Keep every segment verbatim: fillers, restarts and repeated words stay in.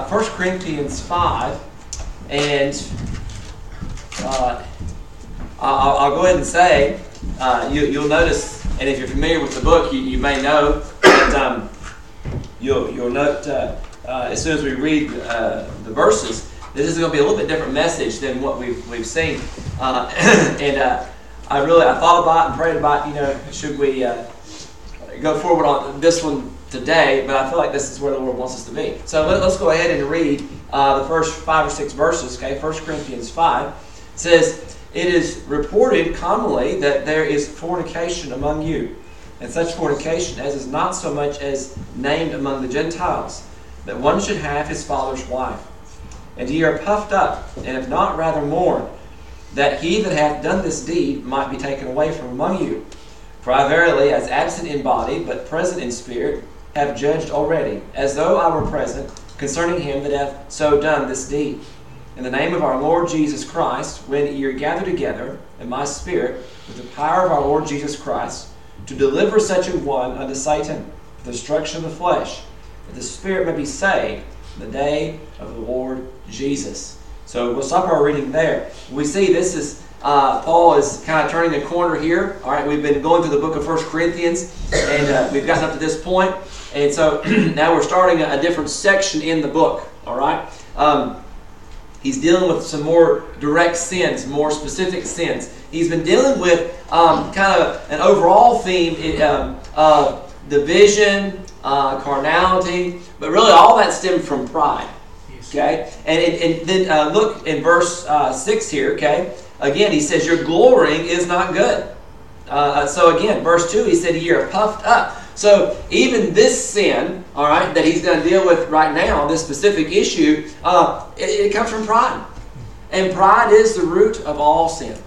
First Corinthians five, and uh, I'll, I'll go ahead and say, uh, you, you'll notice, and if you're familiar with the book, you, you may know that um, you'll, you'll note uh, uh, as soon as we read uh, the verses, this is going to be a little bit different message than what we've we've seen. Uh, and uh, I really I thought about it and prayed about, you know, should we uh, go forward on this one today, but I feel like this is where the Lord wants us to be. So let, let's go ahead and read uh, the first five or six verses. Okay, First Corinthians five says, "It is reported commonly that there is fornication among you, and such fornication as is not so much as named among the Gentiles, that one should have his father's wife. And ye are puffed up, and have not rather mourned, that he that hath done this deed might be taken away from among you. For I verily, as absent in body, but present in spirit, have judged already, as though I were present, concerning him that hath so done this deed. In the name of our Lord Jesus Christ, when ye are gathered together, in my spirit, with the power of our Lord Jesus Christ, to deliver such a one unto Satan, for the destruction of the flesh, that the spirit may be saved in the day of the Lord Jesus." So we'll stop our reading there. We see this is, uh, Paul is kind of turning the corner here. All right, we've been going through the book of First Corinthians, and uh, we've gotten up to this point. And so now we're starting a, a different section in the book. All right. Um, he's dealing with some more direct sins, more specific sins. He's been dealing with um, kind of an overall theme um, of division, uh, carnality, but really all that stemmed from pride. Okay, and, and, and then uh, look in verse uh, six here. Okay, again he says your glorying is not good. Uh, so again, verse two, he said you're puffed up. So even this sin, all right, that he's going to deal with right now, this specific issue, uh, it, it comes from pride, and pride is the root of all sin.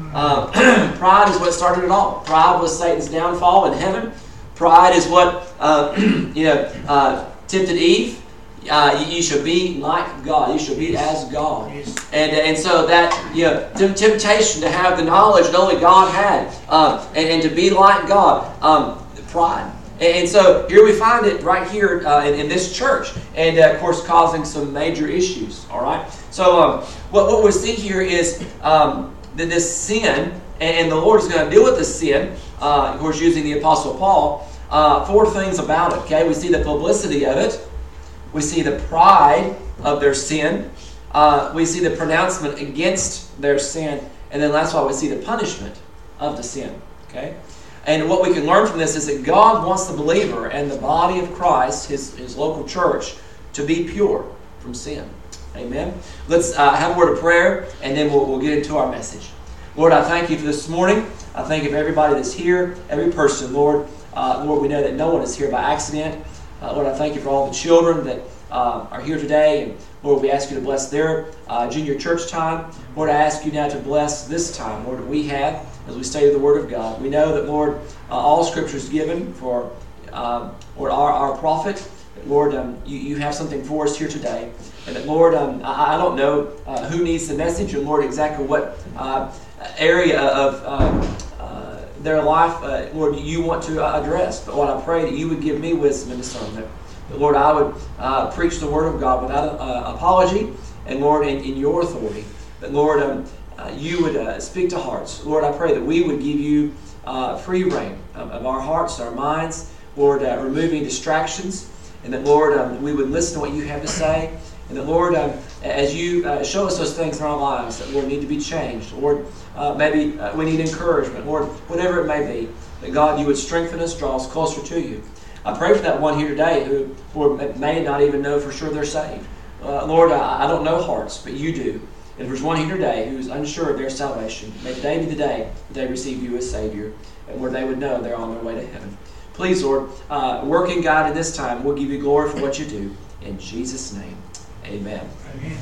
Uh, pride is what started it all. Pride was Satan's downfall in heaven. Pride is what uh, you know uh, tempted Eve. Uh, you, you should be like God. You should be as God. Yes. And and so that, you know, t- temptation to have the knowledge that only God had, uh, and, and to be like God, um, pride. And, and so here we find it right here uh, in, in this church, and uh, of course causing some major issues. All right. So um, what what we see here is um, that this sin, and, and the Lord is going to deal with this sin. Uh, of course, using the Apostle Paul, uh, four things about it. Okay, we see the publicity of it. We see the pride of their sin. Uh, we see the pronouncement against their sin. And then that's why we see the punishment of the sin. Okay? And what we can learn from this is that God wants the believer and the body of Christ, his, his local church, to be pure from sin. Amen? Let's uh, have a word of prayer, and then we'll, we'll get into our message. Lord, I thank you for this morning. I thank you for everybody that's here, every person. Lord, uh, Lord, we know that no one is here by accident. Uh, Lord, I thank you for all the children that uh, are here today. And Lord, we ask you to bless their uh, junior church time. Lord, I ask you now to bless this time, Lord, that we have as we study the Word of God. We know that, Lord, uh, all Scripture is given for um, Lord, our, our profit. That, Lord, um, you, you have something for us here today. And that, Lord, um, I, I don't know uh, who needs the message, and, Lord, exactly what uh, area of uh, their life, uh, Lord, you want to uh, address. But Lord, I pray that you would give me wisdom and discernment. That, Lord, I would uh, preach the Word of God without uh, apology, and Lord, in, in your authority. That, Lord, um, uh, you would uh, speak to hearts. Lord, I pray that we would give you uh, free reign of, of our hearts, our minds, Lord, uh, removing distractions, and that, Lord, um, we would listen to what you have to say. And that, Lord, um, as you uh, show us those things in our lives that, Lord, need to be changed. Lord, uh, maybe uh, we need encouragement. Lord, whatever it may be, that, God, you would strengthen us, draw us closer to you. I pray for that one here today who, Lord, may not even know for sure they're saved. Uh, Lord, I, I don't know hearts, but you do. And if there's one here today who is unsure of their salvation, may today be the day that they receive you as Savior, and where they would know they're on their way to heaven. Please, Lord, uh, work in God in this time. We'll give you glory for what you do. In Jesus' name. Amen. Amen.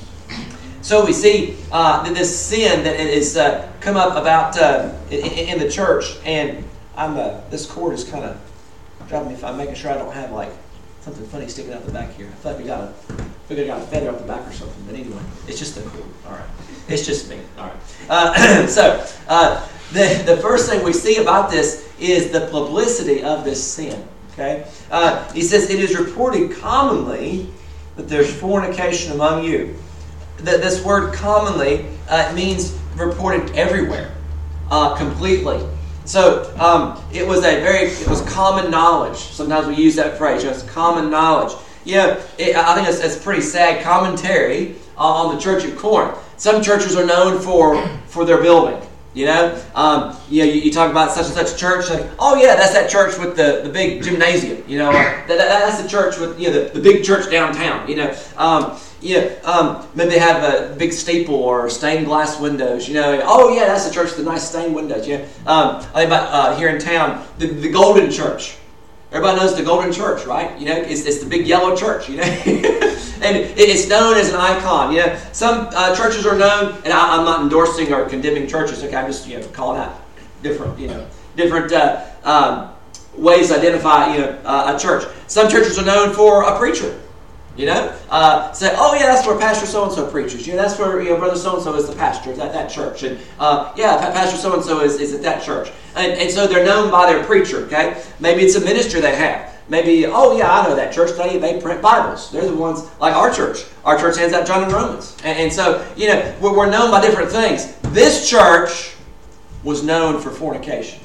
So we see uh, that this sin that is uh, come up about uh, in, in the church, and I'm uh, this cord is kind of driving me. If I'm making sure I don't have like something funny sticking out the back here. I thought we got a we got a feather off the back or something. But anyway, it's just the cord. All right, it's just me. All right. Uh, so uh, the the first thing we see about this is the publicity of this sin. Okay, uh, he says it is reported commonly that there's fornication among you. That this word commonly uh, means reported everywhere, uh, completely. So um, it was a very, it was common knowledge. Sometimes we use that phrase, you know, it's common knowledge. Yeah, it, I think it's, it's pretty sad commentary uh, on the church at Corinth. Some churches are known for, for their building. You know, um, you know, you, you talk about such and such church, like, oh yeah, that's that church with the, the big gymnasium. You know, that, that, that's the church with, you know, the, the big church downtown. You know, um, you know, um, maybe they have a big steeple or stained glass windows. You know, oh yeah, that's the church with the nice stained windows. Yeah, um, I think about uh, here in town, the, the Golden Church. Everybody knows the Golden Church, right? You know, it's, it's the big yellow church. You know, and it, it's known as an icon. You know, some uh, churches are known, and I, I'm not endorsing or condemning churches. Okay, I'm just you know calling out different, you know, different uh, um, ways to identify you know uh, a church. Some churches are known for a preacher. You know, uh, say, oh yeah, that's where Pastor so and so preaches. You know, that's where you know Brother so and so is the pastor at that, that church, and uh, yeah, Pastor so and so is is at that church, and and so they're known by their preacher. Okay, maybe it's a ministry they have. Maybe, oh yeah, I know that church. They they print Bibles. They're the ones like our church. Our church hands out John and Romans, and, and so you know we're, we're known by different things. This church was known for fornication.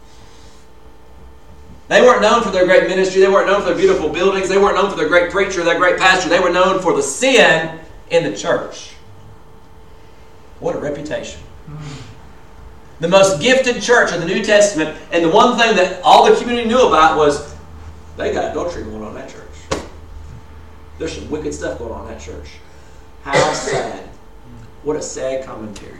They weren't known for their great ministry. They weren't known for their beautiful buildings. They weren't known for their great preacher, their great pastor. They were known for the sin in the church. What a reputation. The most gifted church in the New Testament, and the one thing that all the community knew about was they got adultery going on in that church. There's some wicked stuff going on in that church. How sad. What a sad commentary.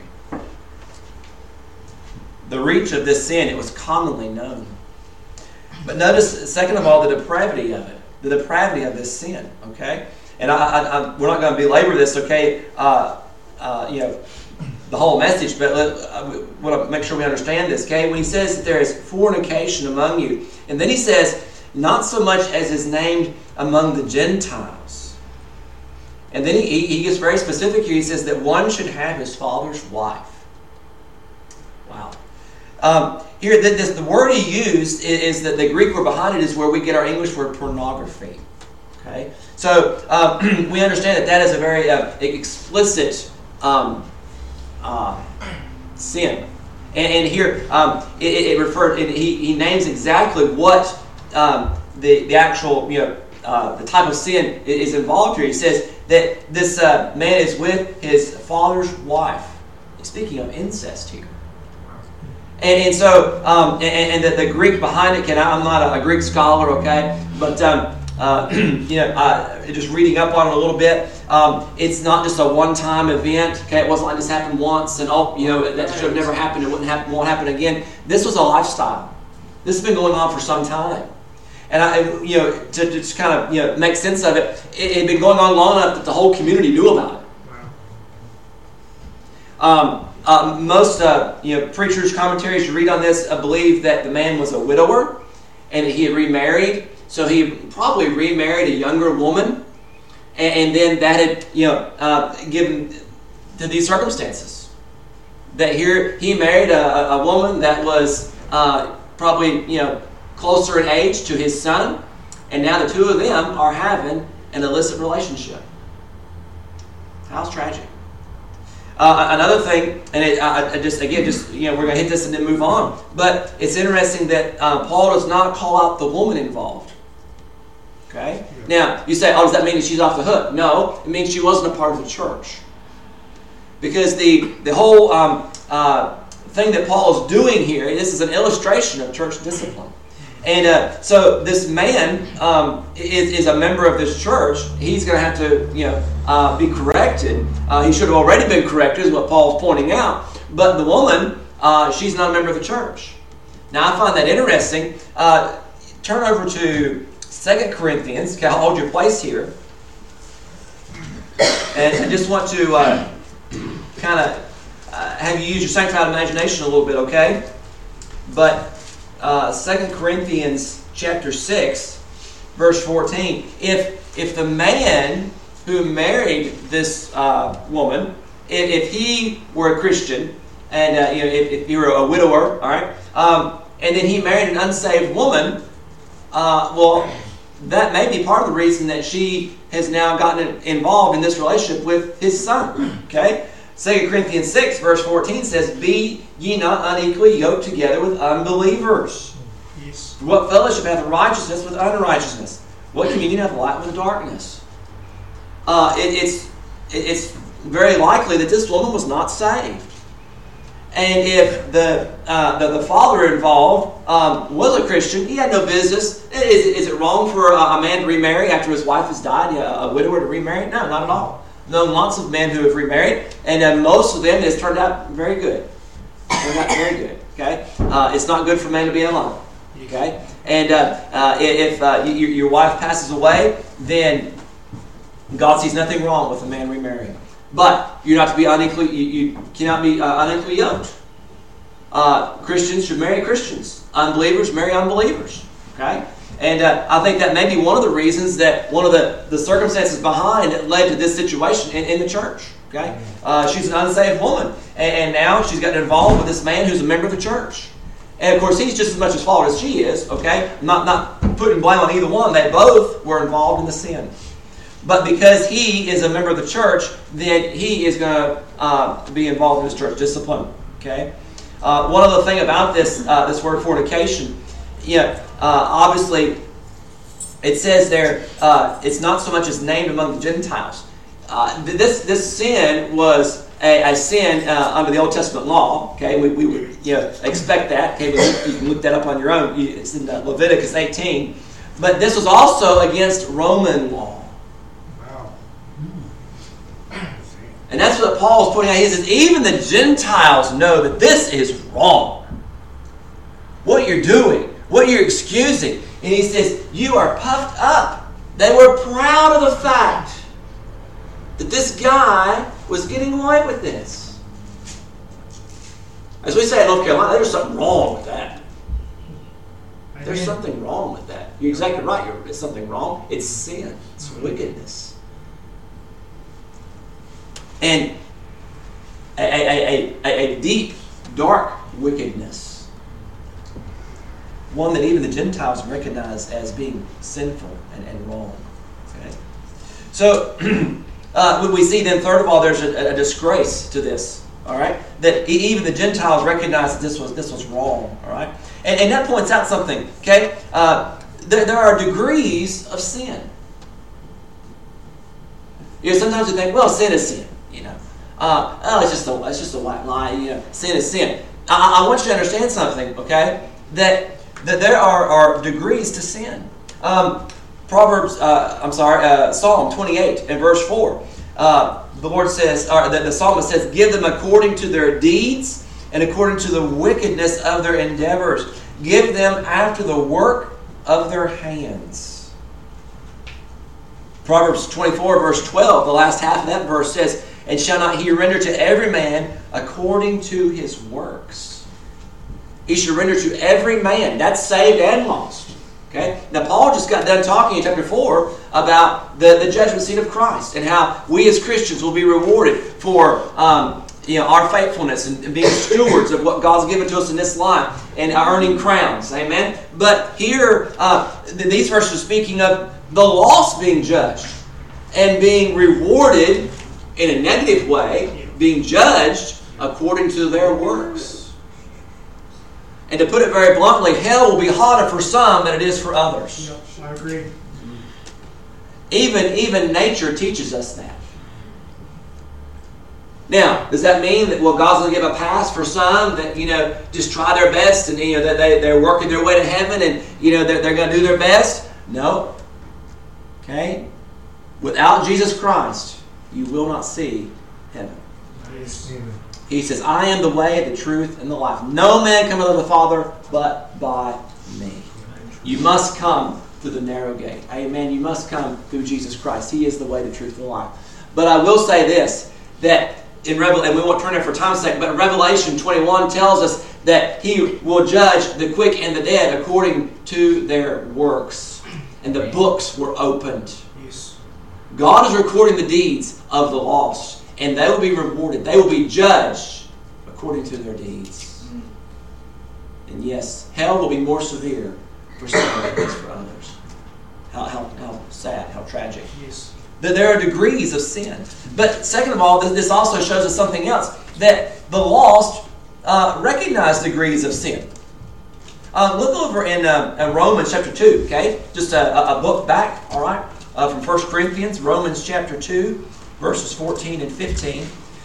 The reach of this sin, it was commonly known. But notice, second of all, the depravity of it. The depravity of this sin, okay? And I, I, I, we're not going to belabor this, okay, uh, uh, you know, the whole message, but let, I want to make sure we understand this, okay? When he says that there is fornication among you, and then he says, not so much as is named among the Gentiles. And then he, he gets very specific here. He says that one should have his father's wife. Wow. Um, here, the, this, the word he used is, is that the Greek word behind it is where we get our English word pornography. Okay, so uh, we understand that that is a very uh, explicit um, uh, sin, and, and here um, it, it referred. It, he, he names exactly what um, the the actual you know uh, the type of sin is involved here. He says that this uh, man is with his father's wife. Speaking of incest here. And, and so, um, and, and the, the Greek behind it, can I, I'm not a, a Greek scholar, okay, but um, uh, you know, uh, just reading up on it a little bit, um, it's not just a one-time event. Okay, it wasn't like this happened once and oh, you know, that should have never happened. It wouldn't happen, won't happen again. This was a lifestyle. This has been going on for some time, and I, you know, to, to just kind of you know make sense of it, it had been going on long enough that the whole community knew about it. Um, Uh, most uh, you know preachers' commentaries you read on this uh, believe that the man was a widower and that he had remarried. So he probably remarried a younger woman, and, and then that had you know uh, given to these circumstances. That here he married a, a woman that was uh, probably you know closer in age to his son, and now the two of them are having an illicit relationship. How's tragic. Uh, another thing, and it, I, I just again, just you know, we're going to hit this and then move on. But it's interesting that uh, Paul does not call out the woman involved. Okay. Yeah. Now you say, "Oh, does that mean that she's off the hook?" No, it means she wasn't a part of the church. Because the the whole um, uh, thing that Paul is doing here, this is an illustration of church discipline. And uh, so this man um, is, is a member of this church. He's going to have to, you know, uh, be corrected. Uh, he should have already been corrected, is what Paul's pointing out. But the woman, uh, she's not a member of the church. Now I find that interesting. Uh, turn over to Second Corinthians. Okay, I'll hold your place here. And I just want to uh, kind of uh, have you use your sanctified imagination a little bit, okay? But Uh, Second Corinthians chapter six, verse fourteen. If if the man who married this uh, woman, if, if he were a Christian, and uh, you know, if, if you were a widower, all right, um, and then he married an unsaved woman, uh, well, that may be part of the reason that she has now gotten involved in this relationship with his son. Okay? Second Corinthians six, verse fourteen says, "Be ye not unequally yoked together with unbelievers. Yes. For what fellowship hath righteousness with unrighteousness? What communion hath light with darkness?" Uh, it, it's, it, it's very likely that this woman was not saved. And if the uh, the, the father involved um, was a Christian, he had no business. Is, is it wrong for a, a man to remarry after his wife has died, a, a widower to remarry? No, not at all. I've known lots of men who have remarried, and uh, most of them it has turned out very good. Turned out very good. Okay, uh, it's not good for a man to be alone. Okay, and uh, uh, if uh, you, your wife passes away, then God sees nothing wrong with a man remarrying. But you're not to be unequally. You, you cannot be uh, unequally yoked. Uh, Christians should marry Christians. Unbelievers marry unbelievers. Okay, and uh, I think that may be one of the reasons that one of the, the circumstances behind that led to this situation in, in the church. Okay, uh, she's an unsaved woman, and, and now she's gotten involved with this man who's a member of the church. And of course, he's just as much at fault as she is. Okay, not not putting blame on either one. They both were involved in the sin. But because he is a member of the church, then he is going to uh, be involved in his church discipline. Okay. Uh, one other thing about this uh, this word fornication, yeah, uh, obviously, it says there uh, it's not so much as named among the Gentiles. Uh, this this sin was a, a sin uh, under the Old Testament law. Okay, we, we would you know, expect that. Okay, you can look that up on your own. It's in uh, Leviticus eighteen. But this was also against Roman law. And that's what Paul is pointing out. He says, even the Gentiles know that this is wrong. What you're doing, what you're excusing. And he says, you are puffed up. They were proud of the fact that this guy was getting away with this. As we say in North Carolina, there's something wrong with that. There's something wrong with that. You're exactly right. You're, it's something wrong. It's sin. It's wickedness. And a, a, a, a deep, dark wickedness. One that even the Gentiles recognize as being sinful and, and wrong. Okay? So, uh, we see then, third of all, there's a, a disgrace to this. All right? That even the Gentiles recognize that this was this was wrong. All right? And, and that points out something. Okay? Uh, there, there are degrees of sin. You know, sometimes you think, well, sin is sin. You know, uh, oh, it's just a, it's just a white lie. You know, sin is sin. I, I want you to understand something, okay? That that there are, are degrees to sin. Um, Proverbs, uh, I'm sorry, uh, Psalm twenty-eight and verse four. Uh, the Lord says, or the, the psalmist says, "Give them according to their deeds and according to the wickedness of their endeavors. Give them after the work of their hands." Proverbs twenty-four, verse twelve, the last half of that verse says, "And shall not he render to every man according to his works?" He should render to every man. That's saved and lost. Okay? Now, Paul just got done talking in chapter four about the, the judgment seat of Christ and how we as Christians will be rewarded for um, you know, our faithfulness and, and being stewards of what God's given to us in this life and earning crowns. Amen? But here, uh, these verses are speaking of the lost being judged and being rewarded in a negative way, being judged according to their works. And to put it very bluntly, hell will be hotter for some than it is for others. Yep, I agree. Even, even nature teaches us that. Now, does that mean that, well, God's going to give a pass for some that, you know, just try their best and, you know, that they, they're working their way to heaven and, you know, they're, they're going to do their best? No. Okay? Without Jesus Christ, you will not see heaven. He says, "I am the way, the truth, and the life. No man cometh unto the Father but by me." You must come through the narrow gate. Amen. You must come through Jesus Christ. He is the way, the truth, and the life. But I will say this, that in Revel, and we won't turn there for time's sake, but Revelation twenty-one tells us that He will judge the quick and the dead according to their works. And the books were opened. Yes. God is recording the deeds of the lost, and they will be rewarded. They will be judged according to their deeds. And yes, hell will be more severe for some than it is for others. How, how, how sad, how tragic. Yes. That there are degrees of sin. But second of all, this also shows us something else. That the lost uh, recognize degrees of sin. Uh, look over in, uh, in Romans chapter two, okay? Just a, a book back, all right? Uh, from First Corinthians, Romans chapter two, verses fourteen and fifteen.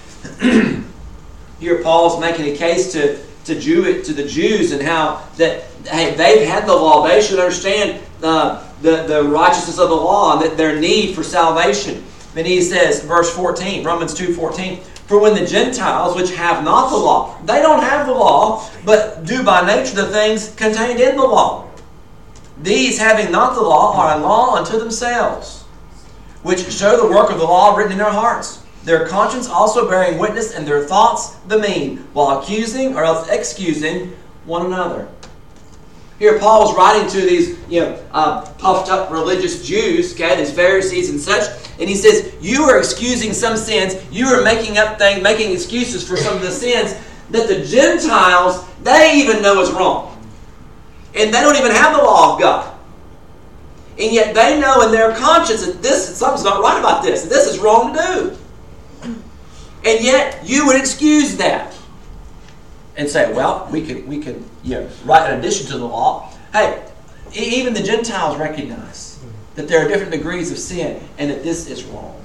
Here Paul's making a case to, to, Jew, to the Jews and how that hey, they've had the law. They should understand uh, the, the righteousness of the law and that their need for salvation. Then he says, verse fourteen, Romans two fourteen, for when the Gentiles, which have not the law, they don't have the law, but do by nature the things contained in the law. These, having not the law, are a law unto themselves, which show the work of the law written in their hearts, their conscience also bearing witness, and their thoughts the mean, while accusing or else excusing one another. Here Paul is writing to these you know, uh, puffed up religious Jews, okay, these Pharisees and such, and he says, you are excusing some sins, you are making up things, making excuses for some of the sins that the Gentiles, they even know is wrong. And they don't even have the law of God. And yet they know in their conscience that this something's not right about this, that this is wrong to do. And yet you would excuse that and say, well, we could we could you know, right in addition to the law, hey, even the Gentiles recognize that there are different degrees of sin and that this is wrong.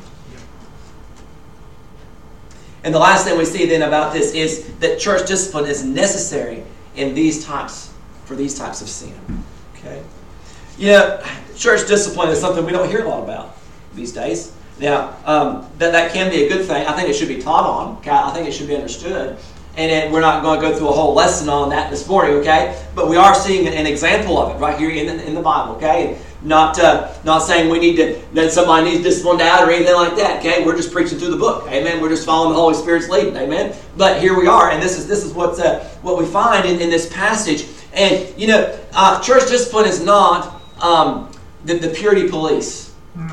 And the last thing we see then about this is that church discipline is necessary in these types for these types of sin. Okay, yeah, church discipline is something we don't hear a lot about these days. Now, um, that, that can be a good thing. I think it should be taught on. Okay? I think it should be understood. And it, we're not going to go through a whole lesson on that this morning, okay? But we are seeing an example of it right here in the, in the Bible, okay? And not uh, not saying we need to, that somebody needs disciplined out or anything like that, okay? We're just preaching through the book, amen? We're just following the Holy Spirit's leading, amen? But here we are, and this is this is what's, uh, what we find in, in this passage. And, you know, uh, church discipline is not um, the, the purity police.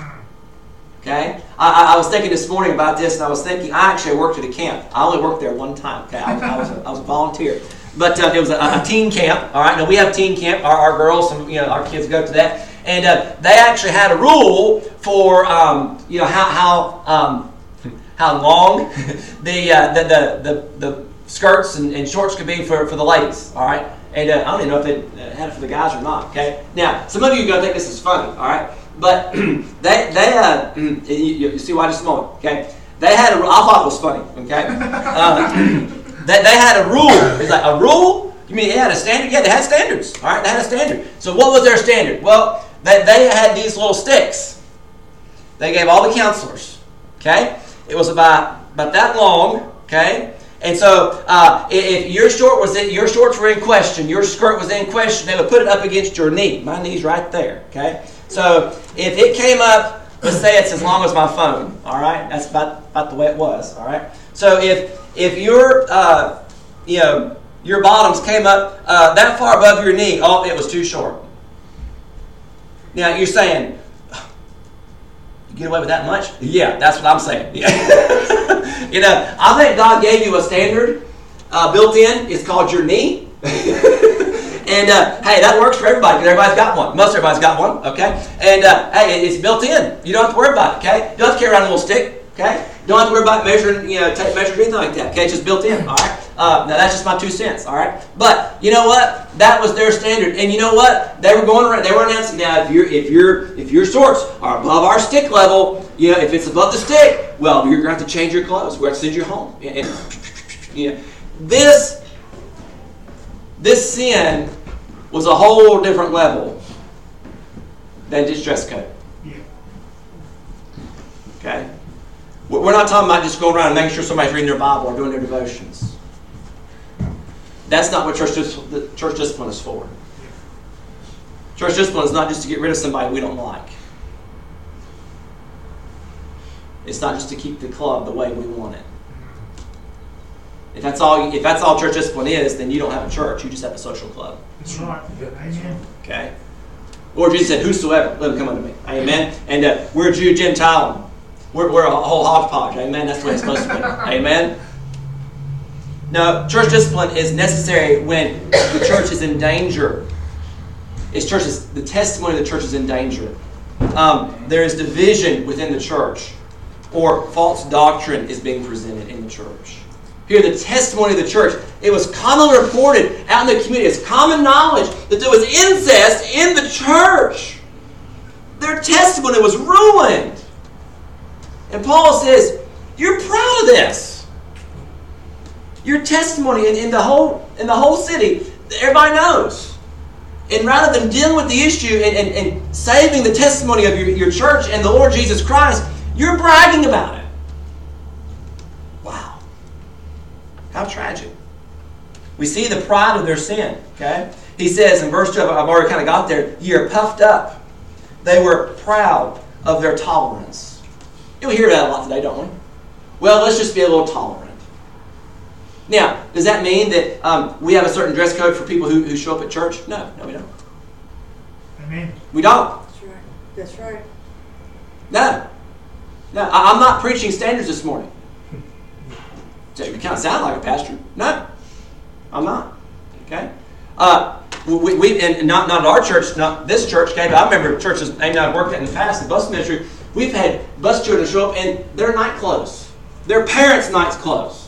Okay, I, I was thinking this morning about this, and I was thinking, I actually worked at a camp. I only worked there one time. Okay, I was, I was, a, I was a volunteer, but uh, it was a, a teen camp. All right, now we have teen camp. Our, our girls, and you know, our kids go to that, and uh, they actually had a rule for um, you know how how um, how long the, uh, the the the the skirts and, and shorts could be for, for the ladies. All right, and uh, I don't even know if they had it for the guys or not. Okay, now some of you are going to think this is funny. All right. But they, they uh, you, you see why just a moment, okay? They had a, I thought it was funny, okay? Uh, they, they had a rule. It's like, a rule? You mean they had a standard? Yeah, they had standards, all right? They had a standard. So what was their standard? Well, they, they had these little sticks. They gave all the counselors, okay? It was about, about that long, okay? And so uh, if your short was in, your shorts were in question, your skirt was in question, they would put it up against your knee. My knee's right there, okay? So if it came up, let's say it's as long as my phone, all right? That's about, about the way it was, all right? So if if your uh, you know your bottoms came up uh, that far above your knee, oh, it was too short. Now you're saying, you get away with that much? Yeah, that's what I'm saying. Yeah. You know, I think God gave you a standard uh, built in. It's called your knee. And, uh, hey, that works for everybody because everybody's got one. Most everybody's got one, okay? And, uh, hey, it's built in. You don't have to worry about it, okay? You don't have to carry around a little stick, okay? You don't have to worry about measuring, you know, tape measures or anything like that, okay? It's just built in, all right? Uh, now, that's just my two cents, all right? But, you know what? That was their standard. And you know what? They were going around, they were announcing, now, if, you're, if, you're, if your shorts are above our stick level, you know, if it's above the stick, well, you're going to have to change your clothes. We're going to send you home. And, and, you know, this, this sin was a whole different level than just dress code. Yeah. Okay? We're not talking about just going around and making sure somebody's reading their Bible or doing their devotions. That's not what church, the church discipline is for. Church discipline is not just to get rid of somebody we don't like. It's not just to keep the club the way we want it. If that's all, if that's all church discipline is, then you don't have a church. You just have a social club. That's right. Amen. Okay? Or Jesus said, whosoever, let him come unto me. Amen? And uh, we're Jew, Gentile. We're, we're a whole hodgepodge. Amen? That's the way it's supposed to be. Amen? No, church discipline is necessary when the church is in danger. It's church is, the testimony of the church is in danger. um, there is division within the church, or false doctrine is being presented in the church. Here, the testimony of the church, it was commonly reported out in the community. It's common knowledge that there was incest in the church. Their testimony was ruined. And Paul says, you're proud of this. Your testimony in, in, the whole, in the whole city, everybody knows. And rather than dealing with the issue and, and, and saving the testimony of your, your church and the Lord Jesus Christ, you're bragging about it. Wow. How tragic. We see the pride of their sin. Okay? He says in verse twelve, I've already kind of got there, you're puffed up. They were proud of their tolerance. We hear that a lot today, don't we? Well, let's just be a little tolerant. Now, does that mean that um, we have a certain dress code for people who, who show up at church? No, no, we don't. Amen. We don't. That's right. That's right. No. No, I, I'm not preaching standards this morning. So you kind of sound like a pastor. No, I'm not. Okay? Uh, we, we and not, not at our church, not this church, okay, but I remember churches maybe I've worked at in the past, the bus ministry, we've had bus children show up in their night clothes. Their parents' night clothes.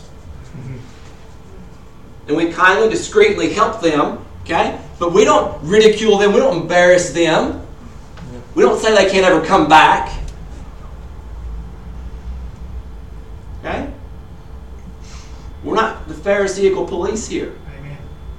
And we kindly, discreetly help them, okay? But we don't ridicule them. We don't embarrass them. We don't say they can't ever come back. Okay? We're not the Pharisaical police here. Amen.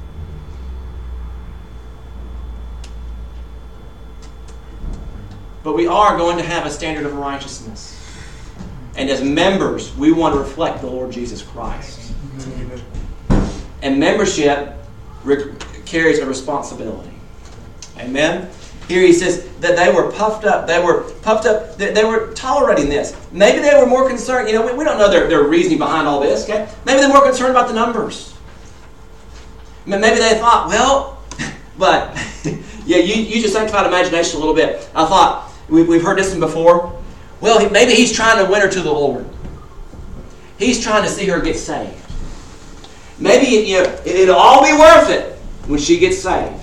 But we are going to have a standard of righteousness. And as members, we want to reflect the Lord Jesus Christ. Amen. And membership re- carries a responsibility. Amen? Here he says that they were puffed up. They were puffed up. They, they were tolerating this. Maybe they were more concerned. You know, we, we don't know their, their reasoning behind all this. Okay? Maybe they were more concerned about the numbers. Maybe they thought, well, but, yeah, you, you just sanctified imagination a little bit. I thought, we, we've heard this one before. Well, he, maybe he's trying to win her to the Lord. He's trying to see her get saved. Maybe you know, it'll all be worth it when she gets saved.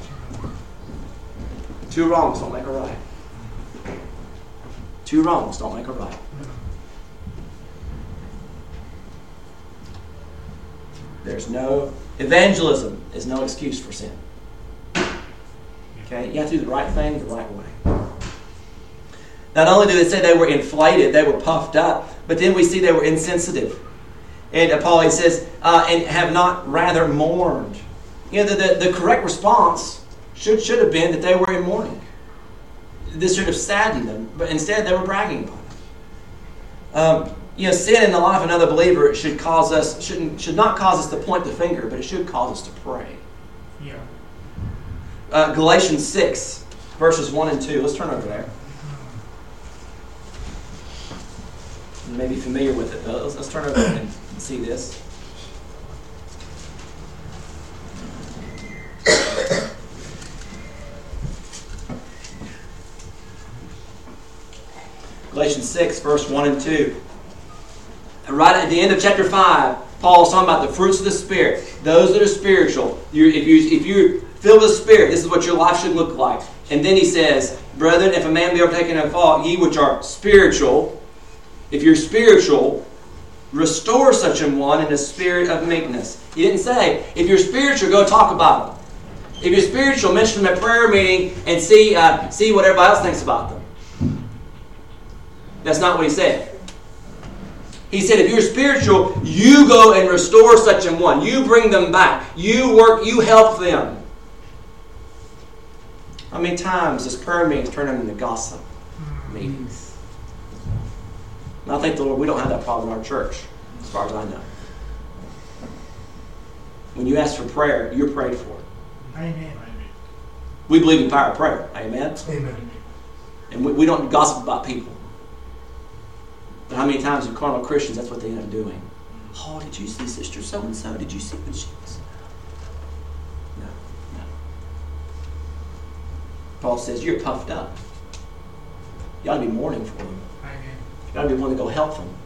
Two wrongs don't make a right. Two wrongs don't make a right. There's no evangelism is no excuse for sin. Okay, you have to do the right thing the right way. Not only do they say they were inflated, they were puffed up, but then we see they were insensitive. And Paul, he says, uh, and have not rather mourned. You know, the, the, the correct response should, should have been that they were in mourning. This should have saddened them, but instead they were bragging about it. Um, you know, sin in the life of another believer should cause us, shouldn't, should not cause us to point the finger, but it should cause us to pray. Yeah. Uh, Galatians six, verses one and two. Let's turn over there. You may be familiar with it, though. Let's, let's turn over and see this. Galatians six, verse one and two. And right at the end of chapter five, Paul's talking about the fruits of the Spirit. Those that are spiritual. You're, if, you, if you're filled with the Spirit, this is what your life should look like. And then he says, brethren, if a man be overtaken in a fault, ye which are spiritual, if you're spiritual, restore such an one in a spirit of meekness. He didn't say, if you're spiritual, go talk about them. If you're spiritual, mention them at prayer meeting and see, uh, see what everybody else thinks about them. That's not what he said. He said, if you're spiritual, you go and restore such an one. You bring them back. You work, you help them. How many times does prayer meetings turn them into gossip meetings? And I think the Lord, we don't have that problem in our church, as far as I know. When you ask for prayer, you're prayed for. Amen. We believe in power of prayer. Amen? Amen. And we, we don't gossip about people. But how many times with carnal Christians, that's what they end up doing? Oh, did you see Sister so-and-so? Did you see what she was? No, no. Paul says, you're puffed up. You ought to be mourning for them. Amen. You ought to be willing to go help them.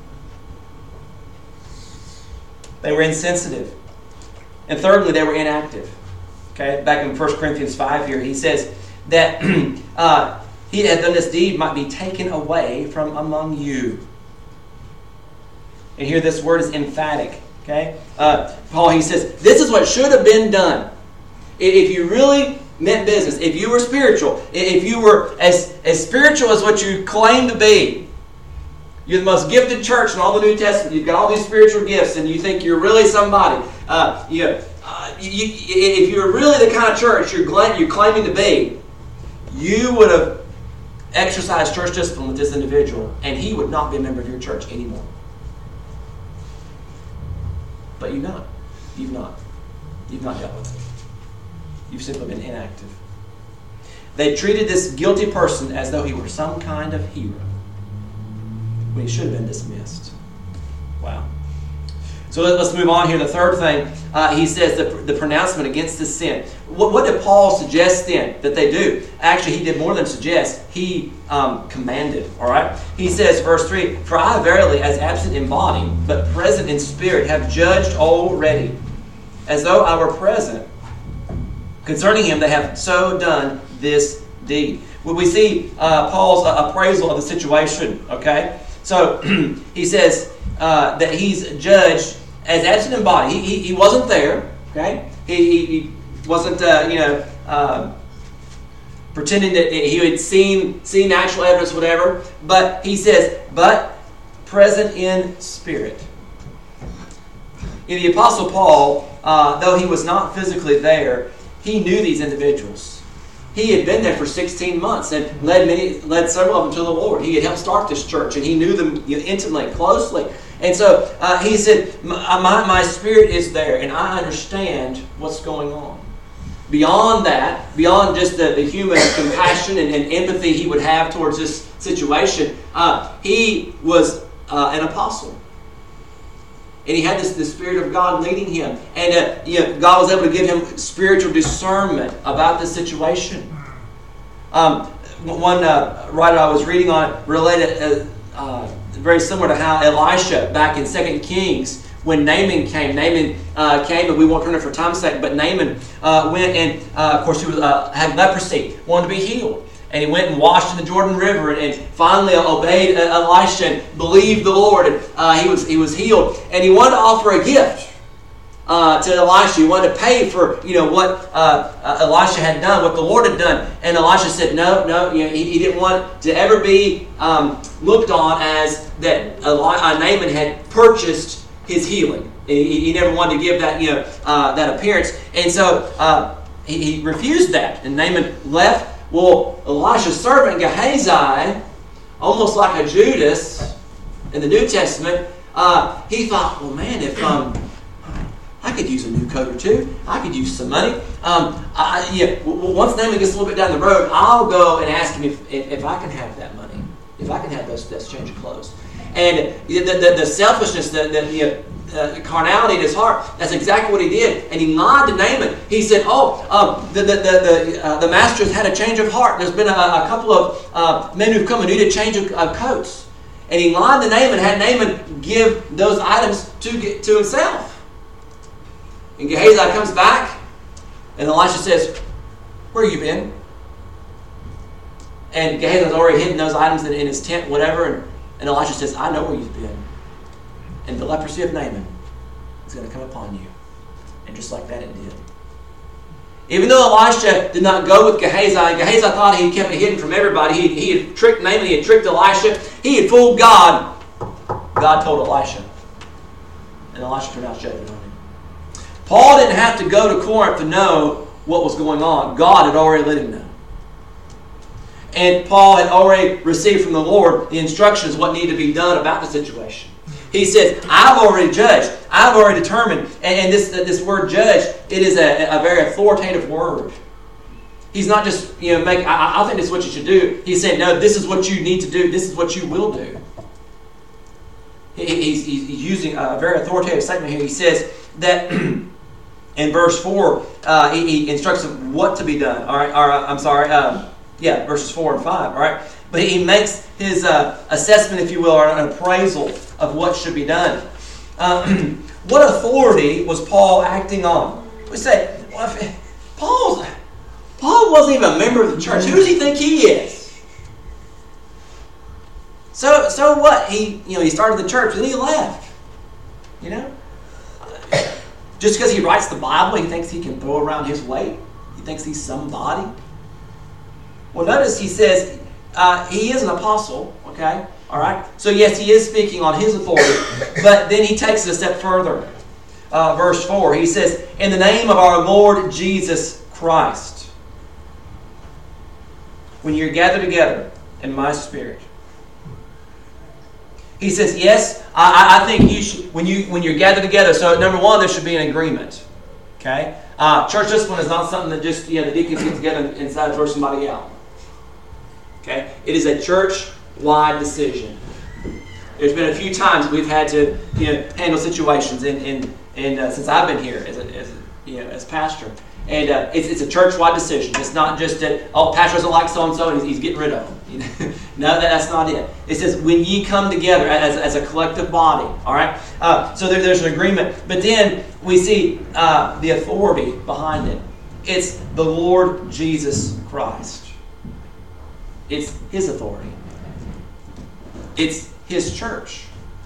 They were insensitive. And thirdly, they were inactive. Okay, back in First Corinthians five here, he says that uh, he that had done this deed might be taken away from among you. And here this word is emphatic. Okay, uh, Paul, he says, this is what should have been done. If you really meant business, if you were spiritual, if you were as, as spiritual as what you claim to be, you're the most gifted church in all the New Testament, you've got all these spiritual gifts, and you think you're really somebody. Uh, you, uh, you, if you're really the kind of church you're, glad, you're claiming to be, you would have exercised church discipline with this individual, and he would not be a member of your church anymore. But you've not. You've not. You've not dealt with it. You've simply been inactive. They treated this guilty person as though he were some kind of hero, when he should have been dismissed. Wow. So let's move on here. The third thing, uh, he says the, the pronouncement against this sin. What, what did Paul suggest then that they do? Actually, he did more than suggest. He um, commanded. All right. He says, verse three, "For I verily, as absent in body, but present in spirit, have judged already, as though I were present. Concerning him, they have so done this deed." When we see uh, Paul's uh, appraisal of the situation, okay? So he says uh, that he's judged as absent in body. He, he, he wasn't there, okay? He, he, he wasn't, uh, you know, uh, pretending that he had seen, seen actual evidence, whatever. But he says, but present in spirit. In the Apostle Paul, uh, though he was not physically there, he knew these individuals. He had been there for sixteen months and led many, led several of them to the Lord. He had helped start this church, and he knew them intimately, closely. And so uh, he said, my, my spirit is there, and I understand what's going on. Beyond that, beyond just the, the human compassion and, and empathy he would have towards this situation, uh, he was uh, an apostle. And he had this the Spirit of God leading him. And uh, you know, God was able to give him spiritual discernment about the situation. Um, one uh, writer I was reading on it related uh, uh, very similar to how Elisha back in Second Kings, when Naaman came, Naaman uh, came, and we won't turn it for time's sake, but Naaman uh, went and, uh, of course, he was, uh, had leprosy, wanted to be healed. And he went and washed in the Jordan River, and, and finally obeyed Elisha and believed the Lord. And uh, he was he was healed. And he wanted to offer a gift uh, to Elisha. He wanted to pay for you know what uh, uh, Elisha had done, what the Lord had done. And Elisha said, no, no. You know, he, he didn't want to ever be um, looked on as that Eli- uh, Naaman had purchased his healing. He, he never wanted to give that you know uh, that appearance. And so uh, he, he refused that. And Naaman left. Well, Elisha's servant Gehazi, almost like a Judas in the New Testament, uh, he thought, well, man, if um, I could use a new coat or two, I could use some money. Um, I, yeah, once Naaman gets a little bit down the road, I'll go and ask him if, if, if I can have that money, if I can have those, those change of clothes. And the, the, the selfishness, the, the, the uh, carnality in his heart, that's exactly what he did. And he lied to Naaman. He said, oh, um, the, the, the, the, uh, the master has had a change of heart. There's been a, a couple of uh, men who've come and need a change of uh, coats. And he lied to Naaman, had Naaman give those items to, to himself. And Gehazi comes back, and Elisha says, where have you been? And Gehazi has already hidden those items in, in his tent, whatever. And, and Elisha says, I know where you've been. And the leprosy of Naaman is going to come upon you. And just like that, it did. Even though Elisha did not go with Gehazi, Gehazi thought he kept it hidden from everybody. He, he had tricked Naaman, he had tricked Elisha, he had fooled God. God told Elisha. And Elisha pronounced judgment on him. Paul didn't have to go to Corinth to know what was going on. God had already let him know. And Paul had already received from the Lord the instructions what needed to be done about the situation. He says, I've already judged. I've already determined. And, and this this word judge, it is a, a very authoritative word. He's not just, you know, make, I, I think this is what you should do. He's saying, no, this is what you need to do. This is what you will do. He, he's, he's using a very authoritative statement here. He says that in verse four, uh, he, he instructs them what to be done. All right, or, I'm sorry, um, yeah, verses four and five. All right, but he makes his uh, assessment, if you will, or an appraisal of what should be done. Uh, what authority was Paul acting on? We say, well, if Paul's, Paul wasn't even a member of the church. Who does he think he is? So so what? He you know he started the church and then he left. You know? Just because he writes the Bible, he thinks he can throw around his weight. He thinks he's somebody. Well, notice he says uh, he is an apostle, okay? All right? So, yes, he is speaking on his authority, but then he takes it a step further. Uh, verse four, he says, in the name of our Lord Jesus Christ, when you're gathered together in my spirit. He says, yes, I, I think you should, when, you, when you're gathered together, so number one, there should be an agreement. Okay? Uh, church discipline is not something that just, you know, the deacons get together and decide to throw somebody out. Okay? It is a church-wide decision. There's been a few times we've had to, you know, handle situations in, in, in uh, since I've been here as a, as a, you know, as pastor. And uh, it's, it's a church-wide decision. It's not just that, oh, pastor doesn't like so-and-so and he's, he's getting rid of them. You know? No, that, that's not it. It says, when ye come together as, as a collective body. All right? Uh, so there, there's an agreement. But then we see uh, the authority behind it. It's the Lord Jesus Christ. It's His authority. It's His church.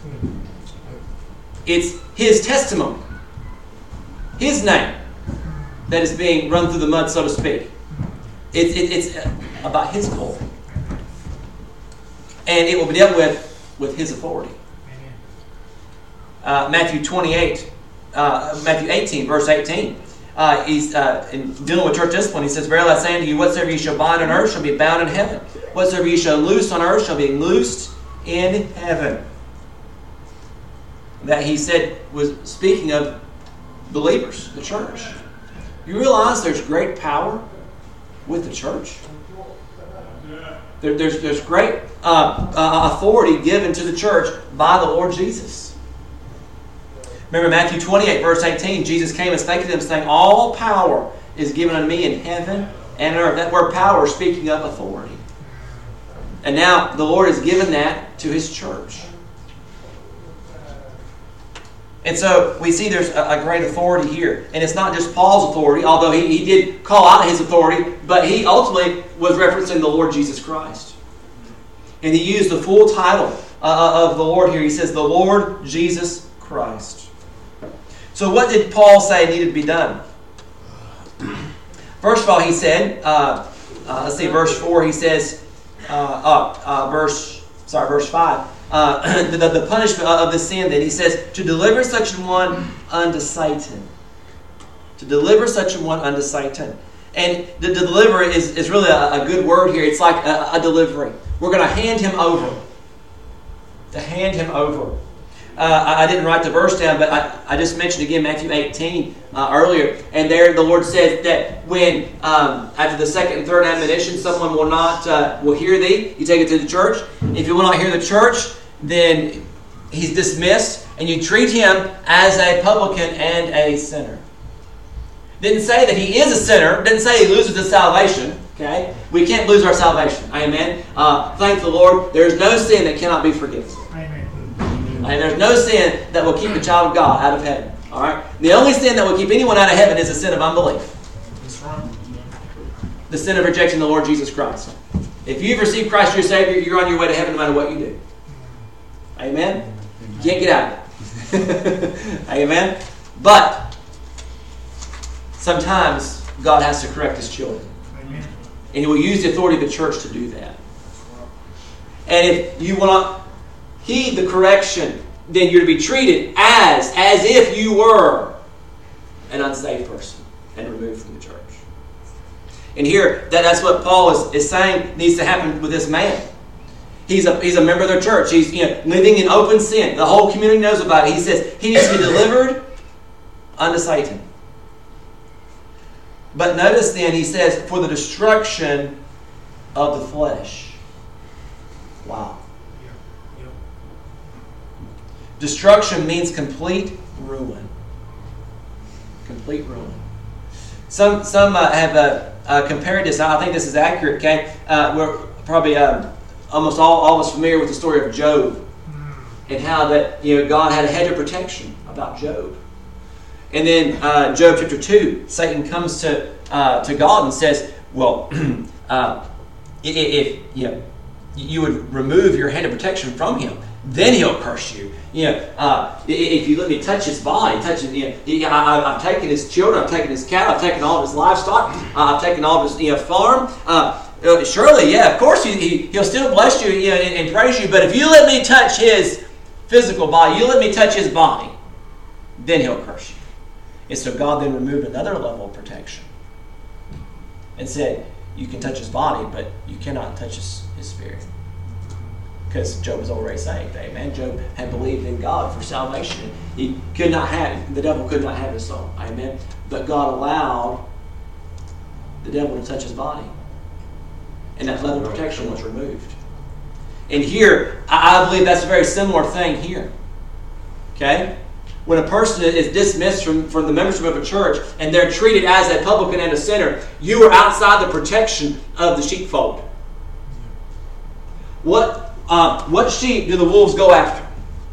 It's His testimony. His name that is being run through the mud, so to speak. It, it, it's about His glory. And it will be dealt with with His authority. Uh, Matthew twenty-eight, uh, Matthew eighteen, verse eighteen. Uh, he's uh, in dealing with church discipline. He says, verily I say unto you, whatsoever ye shall bind on earth shall be bound in heaven. Whatsoever ye shall loose on earth shall be loosed in heaven. That he said was speaking of believers, the church. You realize there's great power with the church? There, there's, there's great uh, uh, authority given to the church by the Lord Jesus. Remember Matthew twenty-eight, verse eighteen, Jesus came and spake to them, saying, all power is given unto me in heaven and on earth. That word power is speaking of authority. And now the Lord has given that to His church. And so we see there's a, a great authority here. And it's not just Paul's authority, although he, he did call out his authority, but he ultimately was referencing the Lord Jesus Christ. And he used the full title uh, of the Lord here. He says, the Lord Jesus Christ. So what did Paul say needed to be done? First of all, he said, uh, uh, let's see, verse four, he says, uh, uh, uh, verse, sorry, verse five, uh, the, the punishment of the sin, that he says, to deliver such a one unto Satan. To deliver such a one unto Satan. And the deliver is, is really a, a good word here. It's like a, a delivery. We're going to hand him over. To hand him over. Uh, I didn't write the verse down, but I, I just mentioned again Matthew eighteen uh, earlier. And there the Lord says that when, um, after the second and third admonition, someone will not uh, will hear thee, you take it to the church. If you will not hear the church, then he's dismissed, and you treat him as a publican and a sinner. Didn't say that he is a sinner. Didn't say he loses his salvation. Okay, we can't lose our salvation. Amen. Uh, thank the Lord. There is no sin that cannot be forgiven. Amen. And there's no sin that will keep the child of God out of heaven. All right. The only sin that will keep anyone out of heaven is the sin of unbelief. That's right. The sin of rejecting the Lord Jesus Christ. If you've received Christ your Savior, you're on your way to heaven no matter what you do. Amen. You can't get out of it. Amen. But sometimes God has to correct His children. Amen. And He will use the authority of the church to do that. And if you will not heed the correction, then you're to be treated as, as if you were an unsaved person and removed from the church. And here, that, that's what Paul is, is saying needs to happen with this man. He's a, he's a member of their church. He's you know, living in open sin. The whole community knows about it. He says he needs to be delivered unto Satan. But notice then, he says, for the destruction of the flesh. Wow. Destruction means complete ruin. Complete ruin. Some some uh, have uh, uh, compared this. I think this is accurate. Okay, uh, we're probably uh, almost all, all of us familiar with the story of Job and how that you know God had a hedge of protection about Job. And then uh, Job chapter two, Satan comes to uh, to God and says, "Well, uh, if, if you know, you would remove your hand of protection from him. Then he'll curse you. You know, uh, if you let me touch his body, touch it, you know, he, I, I've taken his children, I've taken his cattle, I've taken all of his livestock, uh, I've taken all of his you know, farm. Uh, surely, yeah, of course, he, he, he'll still bless you, you know, and, and praise you. But if you let me touch his physical body, you let me touch his body, then he'll curse you. And so God then removed another level of protection and said, you can touch his body, but you cannot touch his, his spirit. Because Job was already saved. Amen. Job had believed in God for salvation. He could not have, the devil could not have his soul. Amen. But God allowed the devil to touch his body. And that level of protection was removed. And here, I believe that's a very similar thing here. Okay? When a person is dismissed from, from the membership of a church and they're treated as a publican and a sinner, you are outside the protection of the sheepfold. What uh, what sheep do the wolves go after?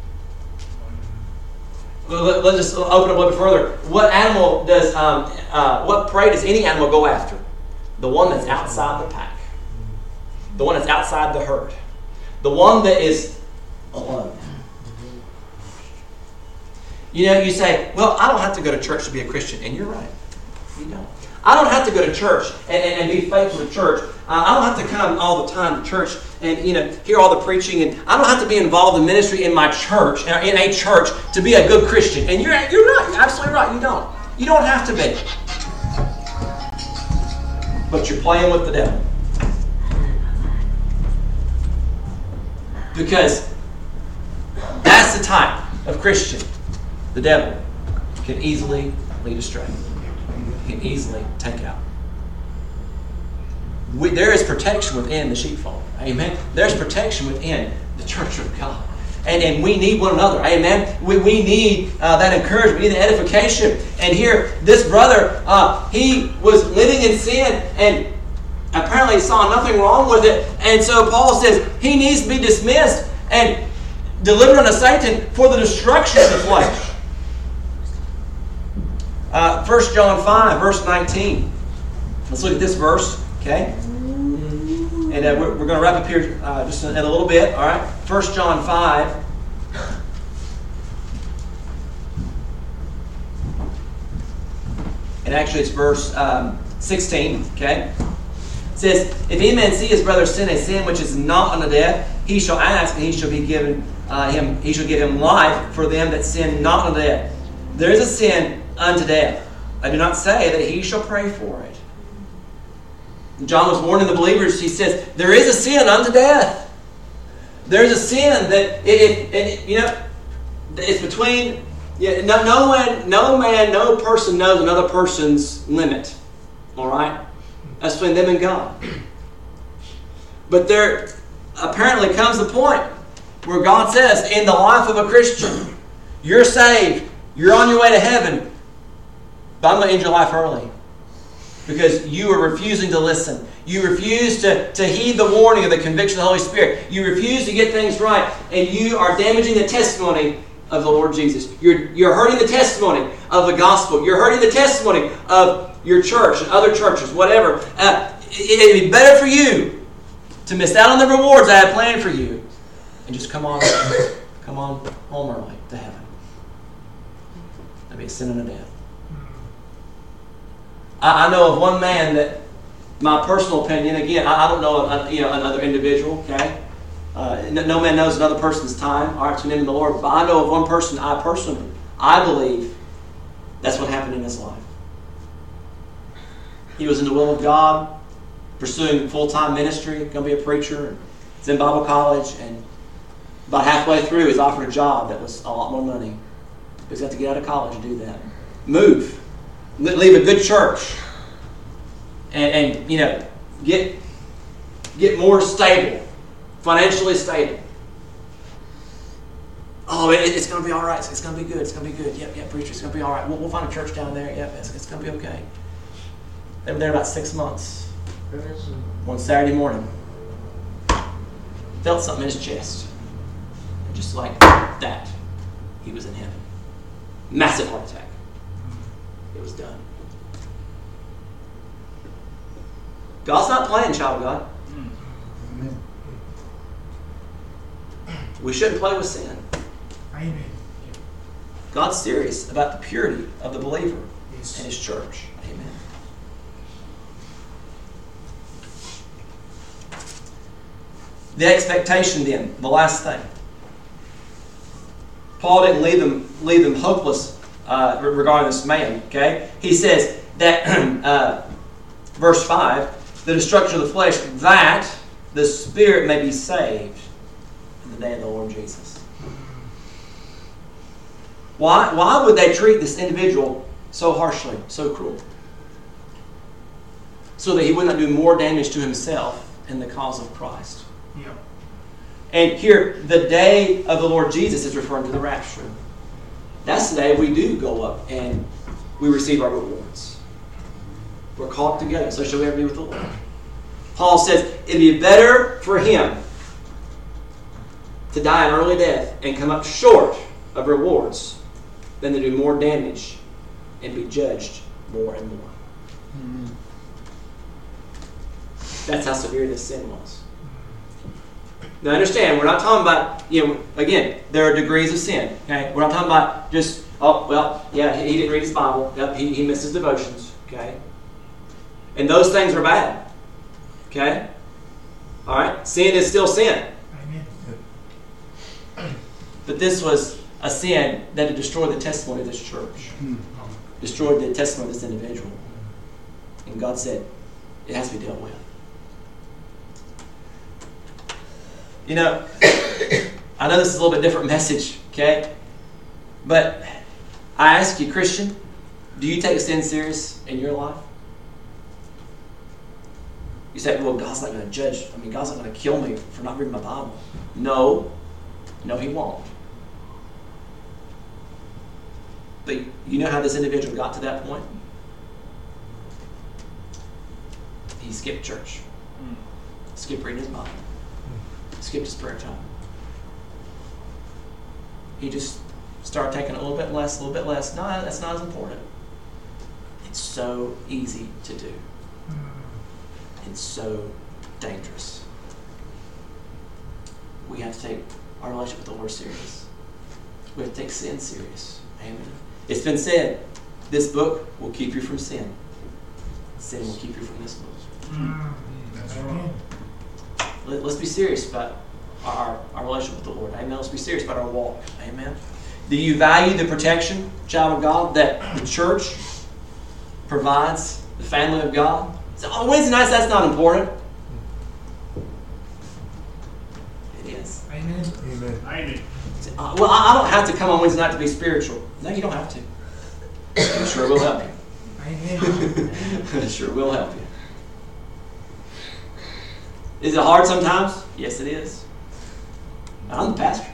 Let, let's just open up a little bit further. What animal does, um, uh, what prey does any animal go after? The one that's outside the pack. The one that's outside the herd. The one that is alone. You know, you say, well, I don't have to go to church to be a Christian. And you're right. You don't. I don't have to go to church and, and, and be faithful to church. Uh, I don't have to come all the time to church and, you know, hear all the preaching. And I don't have to be involved in ministry in my church, in a church, to be a good Christian. And you're, you're right. You're absolutely right. You don't. You don't have to be. But you're playing with the devil. Because that's the type of Christian the devil can easily lead astray. Can easily take out. We, there is protection within the sheepfold. Amen. There's protection within the church of God. And, and we need one another. Amen. We, we need uh, that encouragement. We need the edification. And here, this brother, uh, he was living in sin and apparently saw nothing wrong with it. And so Paul says he needs to be dismissed and delivered unto Satan for the destruction of the flesh. Uh, First John five, verse nineteen. Let's look at this verse, okay? And uh, we're, we're going to wrap up here uh, just in, in a little bit, all right? First John five. And actually it's verse um, sixteen, okay? It says, if any man see his brother sin a sin which is not unto death, he shall ask, and he shall be given uh, him. He shall give him life for them that sin not unto death. There is a sin unto death. I do not say that he shall pray for it. John was warning the believers. He says, there is a sin unto death. There is a sin that, it, it, it, you know, it's between, yeah, no, no, one, no man, no person knows another person's limit. All right? That's between them and God. But there apparently comes the point where God says, in the life of a Christian, you're saved, you're on your way to heaven, but I'm going to end your life early. Because you are refusing to listen. You refuse to, to heed the warning of the conviction of the Holy Spirit. You refuse to get things right. And you are damaging the testimony of the Lord Jesus. You're, you're hurting the testimony of the gospel. You're hurting the testimony of your church and other churches, whatever. Uh, it would be better for you to miss out on the rewards I had planned for you and just come on, come on home early to heaven. That'd be a sin and a death. I, I know of one man that, my personal opinion, again, I, I don't know uh, you know another individual, okay? Uh, no, no man knows another person's time, all right, to name the Lord. But I know of one person, I personally, I believe that's what happened in his life. He was in the will of God, pursuing full-time ministry, going to be a preacher. He's in Bible college, and about halfway through, he's offered a job that was a lot more money. He's got to get out of college and do that. Move. Leave a good church. And, and you know, get, get more stable. Financially stable. Oh, it, it's going to be all right. It's going to be good. It's going to be good. Yep, yep, preacher, it's going to be all right. We'll, we'll find a church down there. Yep, it's, it's going to be okay. They were there about six months. One Saturday morning, felt something in his chest. And just like that, he was in heaven. Massive heart attack. It was done. God's not playing, child of God. We shouldn't play with sin. Amen. God's serious about the purity of the believer Yes. and His church. Amen. The expectation then, the last thing. Paul didn't leave them, leave them hopeless uh, regarding this man. Okay, he says that uh, verse five, the destruction of the flesh, that the spirit may be saved in the day of the Lord Jesus. Why? Why would they treat this individual so harshly, so cruel? So that he would not do more damage to himself in the cause of Christ. Yeah. And here, the day of the Lord Jesus is referring to the rapture. That's the day we do go up and we receive our rewards. We're caught together, so shall we ever be with the Lord. Paul says it'd be better for him to die an early death and come up short of rewards than to do more damage and be judged more and more. Mm-hmm. That's how severe this sin was. Now understand, we're not talking about, you know, again, there are degrees of sin. Okay? We're not talking about just, oh, well, yeah, he didn't read his Bible. Yep, he, he missed his devotions. Okay? And those things are bad. Okay? All right? Sin is still sin. Amen. But this was a sin that had destroyed the testimony of this church. Destroyed the testimony of this individual. And God said, it has to be dealt with. You know, I know this is a little bit different message, okay? But I ask you, Christian, do you take sin serious in your life? You say, well, God's not going to judge. I mean, God's not going to kill me for not reading my Bible. No. No, He won't. But you know how this individual got to that point? He skipped church. Skipped reading his Bible. Skipped his prayer time. He just started taking a little bit less, a little bit less. No, that's not as important. It's so easy to do. It's so dangerous. We have to take our relationship with the Lord serious. We have to take sin serious. Amen. It's been said, this book will keep you from sin. Sin will keep you from this book. That's right. Let, let's be serious about our, our relationship with the Lord. Amen. Let's be serious about our walk. Amen. Do you value the protection, child of God, that the church provides, the family of God? So, oh, Wednesday nights, that's not important. It is. Amen. Amen. Amen. Uh, well, I, I don't have to come on Wednesday night to be spiritual. No, you don't have to. It sure will help you. Amen. It sure will help you. Is it hard sometimes? Yes, it is. I'm the pastor.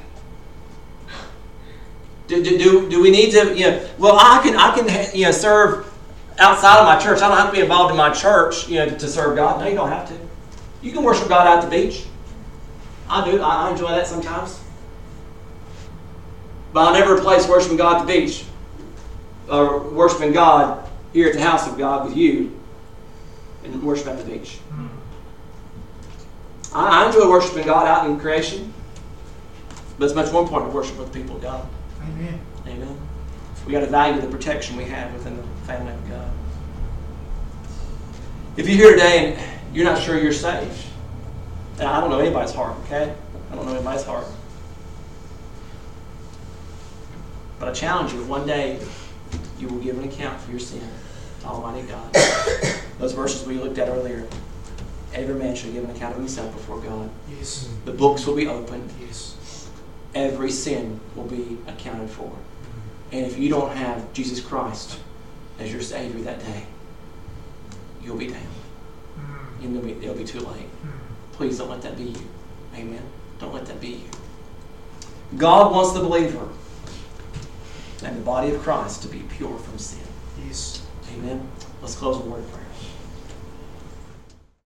Do, do, do, do we need to, you know, well, I can, I can, you know, serve outside of my church. I don't have to be involved in my church, you know, to, to serve God. No, you don't have to. You can worship God out at the beach. I do. I, I enjoy that sometimes. But I'll never replace worshiping God at the beach or worshiping God here at the house of God with you and worship at the beach. I, I enjoy worshiping God out in creation, but it's much more important to worship with the people of God. Amen. Amen. We got to value the protection we have within the family of God. If you're here today and you're not sure you're saved, and I don't know anybody's heart, okay? I don't know anybody's heart. But I challenge you, one day you will give an account for your sin to Almighty God. Those verses we looked at earlier. Every man shall give an account of himself before God. Yes. The books will be opened. Yes. Every sin will be accounted for. And if you don't have Jesus Christ as your Savior that day, you'll be damned. And it'll be, it'll be too late. Please don't let that be you. Amen. Don't let that be you. God wants the believer and the body of Christ to be pure from sin. Yes. Amen. Let's close with a word of prayer.